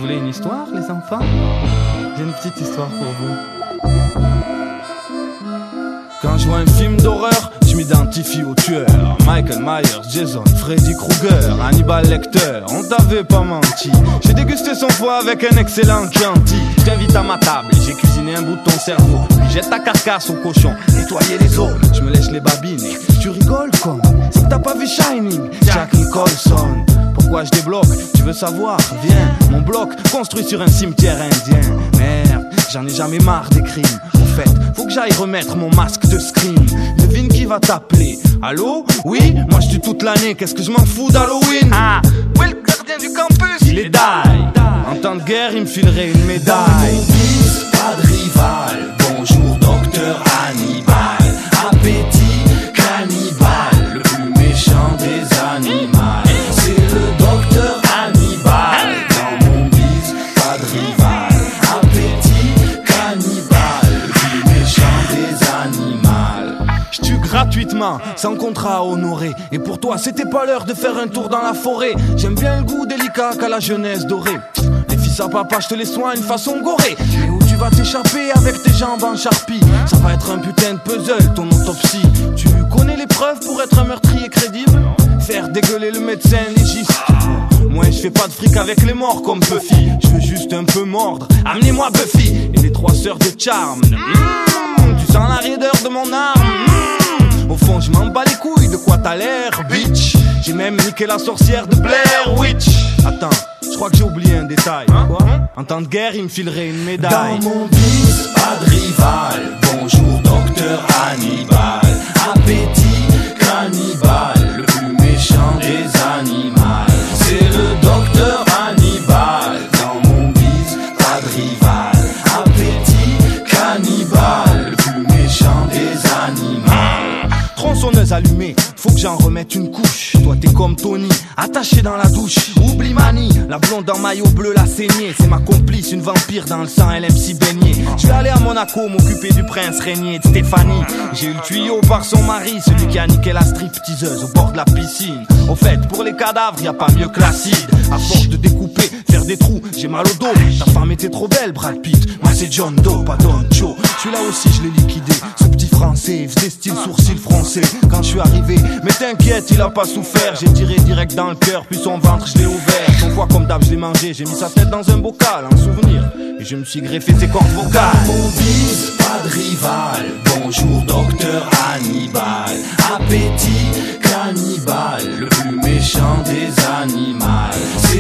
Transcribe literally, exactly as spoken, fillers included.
voulez une histoire, les enfants? J'ai une petite histoire pour vous. Quand je vois un film d'horreur, je m'identifie au tueur. Michael Myers, Jason, Freddy Krueger, Hannibal Lecter, on t'avait pas menti. J'ai dégusté son foie avec un excellent Chianti. Je t'invite à ma table et j'ai cuisiné un bout de ton cerveau. Puis jette ta carcasse au cochon, nettoyer les os. Je me lèche les babines et tu rigoles comme c'est que t'as pas vu Shining, Jack Nicholson. Pourquoi je débloque? Tu veux savoir? Viens, mon bloc construit sur un cimetière indien. Merde, j'en ai jamais marre des crimes. En fait, faut que j'aille remettre mon masque de scream. Devine qui va t'appeler? Allô? Oui? Moi je tue toute l'année, qu'est-ce que je m'en fous d'Halloween? Ah, où est le gardien du campus? Il est die. En temps de guerre, il me filerait une médaille. Dans mon fils, pas de rival. Bonjour docteur Hannibal. Appétit cannibale, le plus méchant des animaux. C'est le docteur Hannibal. Dans mon bise, pas de rival. Appétit cannibale, le plus méchant des animaux. Je tue gratuitement, sans contrat à honorer. Et pour toi, c'était pas l'heure de faire un tour dans la forêt. J'aime bien le goût délicat qu'a la jeunesse dorée. Les fils à papa, je te les soigne façon gorée. Et où tu vas t'échapper avec tes jambes en charpie? Ça va être un putain de puzzle, ton autopsie. Tu connais les preuves pour être un meurtrier crédible? Faire dégueuler le médecin légiste. Moi je fais pas de fric avec les morts comme Buffy. Je veux juste un peu mordre. Amenez-moi Buffy et les trois sœurs de Charme. Mmh, tu sens la raideur de mon arme. Mmh, au fond je m'en bats les couilles de quoi t'as l'air, bitch. J'ai même niqué la sorcière de Blair Witch. Attends, je crois que j'ai oublié un détail. Quoi? En temps de guerre il me filerait une médaille. Dans mon bise, pas de rival. Bonjour docteur Hannibal. Appétit cannibale, le plus méchant des animaux. C'est le docteur Hannibal. Dans mon bise, pas de rival. Appétit cannibale, le plus méchant des animaux. Tronçonneuse allumée, faut que j'en remette une couche. Toi t'es comme Tony, attaché dans la douche. Oublie Mani, la blonde en maillot bleu, la saignée. C'est ma complice, une vampire dans le sang, elle aime s'y baigner. Je vais aller à Monaco m'occuper du prince régnier de Stéphanie. J'ai eu le tuyau par son mari, celui qui a niqué la stripteaseuse au bord de la piscine. Au fait, pour les cadavres, y a pas mieux que l'acide. À force de découper, faire des trous, j'ai mal au dos. Ta femme était trop belle, Brad Pitt. Moi c'est John Doe, pas Don Joe. Celui-là aussi je l'ai liquidé, ce petit français, il faisait style sourcil français. Quand je suis arrivé, mais t'inquiète, il a pas souffert. J'ai tiré direct dans le cœur, puis son ventre je l'ai ouvert. Son foie comme d'hab je l'ai mangé, j'ai mis sa tête dans un bocal, en souvenir. Et je me suis greffé ses cordes vocales. Dans mon bise, pas de rival. Bonjour docteur Hannibal. Appétit cannibale, le plus méchant des animaux. C'est